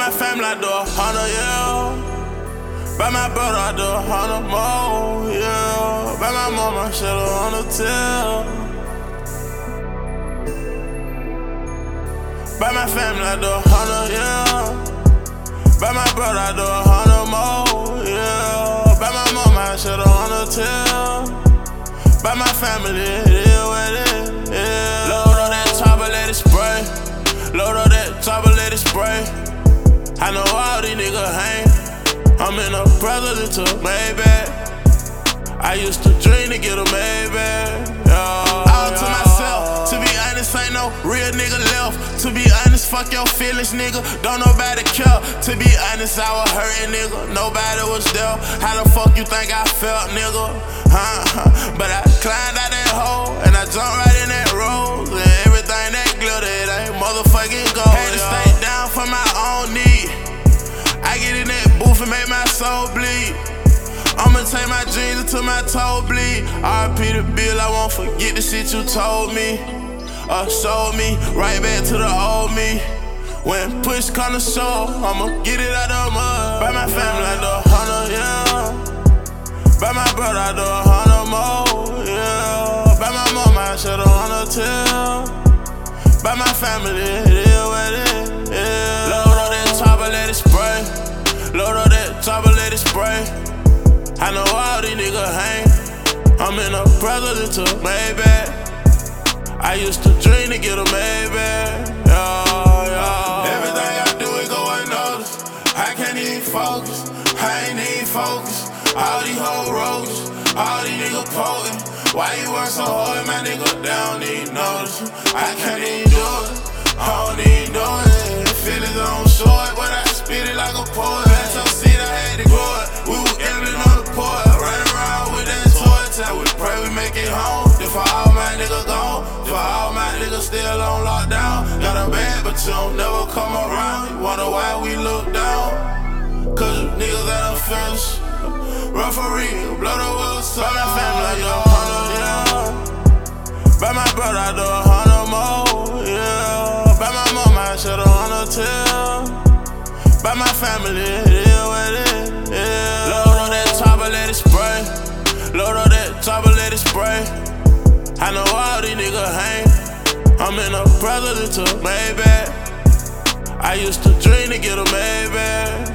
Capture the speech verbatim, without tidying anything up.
my family, I do a hundred, yeah. By my brother, I do a hundred more, yeah. By my mama, I shed a hundred tears. By my family, I do a hundred, yeah. By my brother, I do a hundred more, yeah. By my mama, I shed a hundred tears. By my family, it is what it is, yeah. Load on that chopper, let it spray. Load on that chopper, let it spray. I know all these niggas hang. I'm in a presidential Maybach. I used to dream to get a Maybach, yeah. All to myself, to be honest, ain't no real nigga left. To be honest, fuck your feelings, nigga. Don't nobody care. To be honest, I was hurting, nigga. Nobody was there. How the fuck you think I felt, nigga? Huh? But I climbed out that hole and I jumped right in that rose. And everything that glitter, it ain't motherfucking gold. Had to stay down for my own need. I get in that booth and make my soul bleed. I'ma take my jeans until my toe bleed. R I P the bill, I won't forget the shit you told me. Or showed me, right back to the old me. When push come to shove, I'ma get it out the mud. By my family, I do a hundred, yeah. By my brother, I do a hundred more, yeah. By my mama, I shed a hundred tears. By my family, it is what it is, yeah. Load on that chopper, let it spray. Load on that chopper, let it spray. I know all these niggas hang. I'm in a presidential Maybach. I used to dream to get a Maybach, yeah, yeah. Everything I do, it go unnoticed. I can't even focus, I ain't even focus. All these whole roaches, all these niggas potent. Why you work so hard, my nigga? They don't even notice. I can't even do it, I don't even do it. Feelings on short, but I spit it like a poet. That's your seed, I had to grow it. We were gambling on the port, running around with that toy till we pray we make it home. Then for all my niggas gone, for all my niggas still on lockdown. Got a bad, but you don't never come around. You wonder why we look down? Cause you niggas out of fence. Referee, blow the wheels, by my family, I do a hundred, yeah. By my brother, I do a hundred more, yeah. By my mama, I shed a hundred tears. By my family, it is what it is, yeah. Load on that chopper, let it spray. Load on that chopper, let it spray. I know all these niggas hang. I'm in a presidential Maybach. I used to dream to get a Maybach.